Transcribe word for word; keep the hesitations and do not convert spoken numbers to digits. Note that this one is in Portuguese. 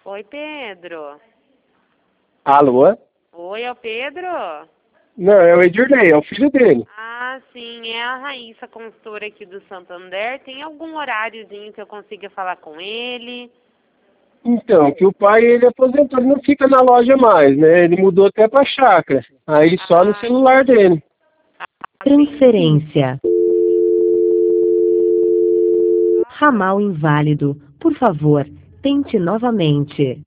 Oi, Pedro. Alô? Oi, é o Pedro? Não, é o Edirley, é o filho dele. Ah, sim, é a Raíssa, consultora aqui do Santander. Tem algum horáriozinho que eu consiga falar com ele? Então, que o pai, ele aposentou, ele não fica na loja mais, né? Ele mudou até pra chácara. Aí só no Ah, celular dele. Transferência. Ramal inválido. Por favor, tente novamente.